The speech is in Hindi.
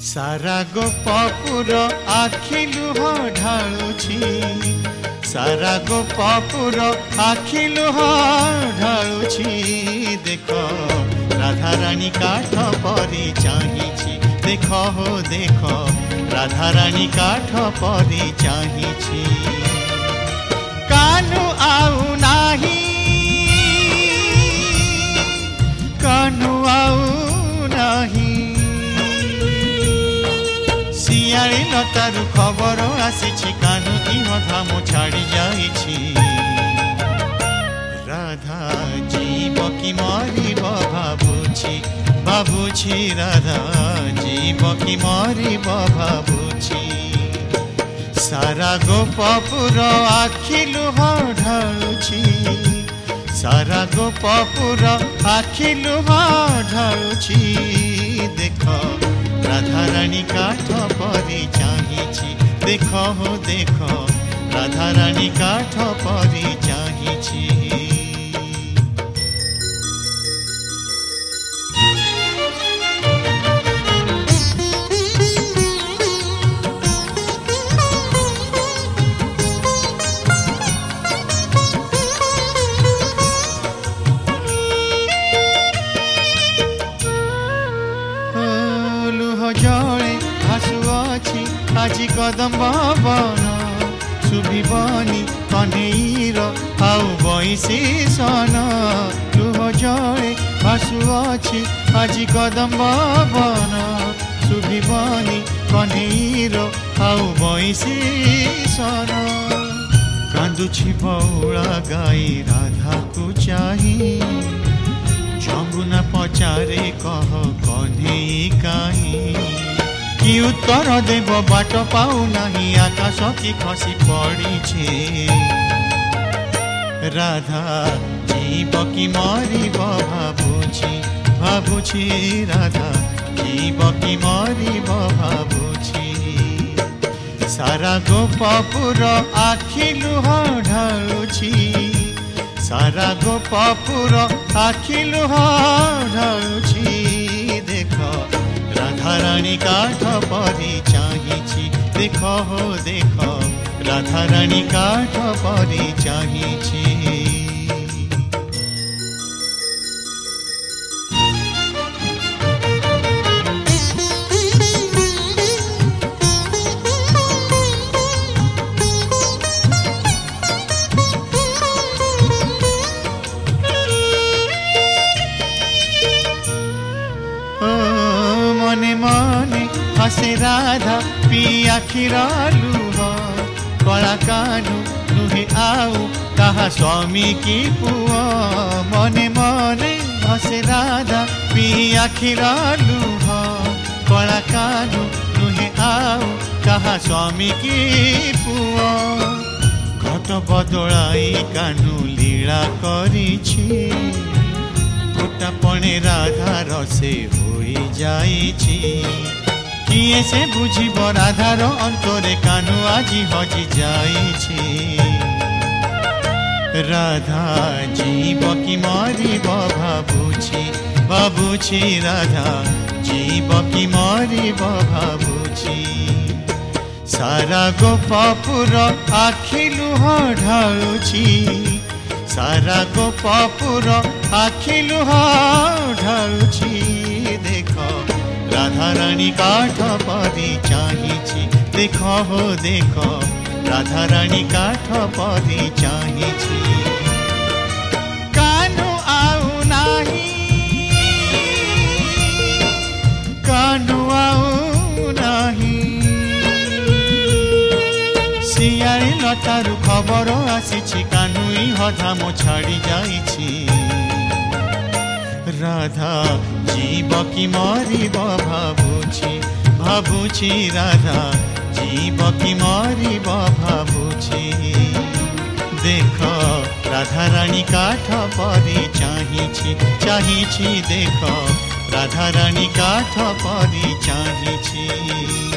सारा गोपपुर आखि लुह ढालुछि सारा गोपपुर आखि लुह ढालुछि देख राधा रानी काठ परी चाहिछि देख हो देख राधा रानी काठ परी चाहिछि कानु आउ नाही कानु आउ नाही सियाली लतारु खबर आसीछि कानु इहधाम छाड़ी जाइछि राधा जीव कि मरिब भाबुछि भाबुछि राधा जीव कि मरिब भाबुछि सारा गोपपुर आखि लुह ढालुछि सारा गोपपुर आखि लुह ढालुछि देख राधा रानी काठ परी चाहिछि देख हो देख राधा रानी काठ परी चाहिछि जले भासुअछि आजि कदम्ब बन शुभिबनी कन्हैर आउ बइसी सन लुह जले भासुअछि आजि कदम्ब बन शुभिबनी कन्हैर आउ बइसी सन कांदुछि बौला गाई राधा को चाही जमुना पचारे कह कन्हई काहीं कि उत्तर देव बाट पाऊ नहीं आकाश की खसी पड़ी राधा जीव कि मरिब भाबुछि भाबुछि राधा जीव कि मरिब भाबुछि सारा गोपपुर आखि लुह ढालुछि सारा गोपपुर आखि लुह ढालुछि देख राधा रानी काठ परी चाहिछि देख हो देख राधा रानी काठ परी चाहिछि मने मने हसे राधा पी आखिर लुह कला कानु नुहे आउ कहा स्वामी की पुआ मने मने हसे राधा पी आखिर लुह कला कानु नुहे आउ कहा स्वामी की पुआ घट बदलाई कानु लीला करिछि गोटापणे राधा रसे होई जाइछि किए से बुझिब राधार अंतरे कानु आजि हजि जाइछि राधा जीव कि मरिब भाबुछि भाबुछि राधा जीव कि मरिब भाबुछि सारा गोपपुर आखि लुह ढालुछि सारा गोपपुर आखि लुह ढालुछि देख राधा रानी काठ परी चाहिछि देख हो देख राधा रानी काठ परी चाहिछि कानु आउ नाही कानु आउ नाही सियाली लतारु खबर आसीछि कानु इहधाम छाड़ी जाइछि राधा जीव कि मरिब भाबुछि भाबुछि राधा जीव कि मरिब भाबुछि देख राधा रानी काठ परी चाहिछि चाहिछि देख राधा रानी काठ परी चाहिछि।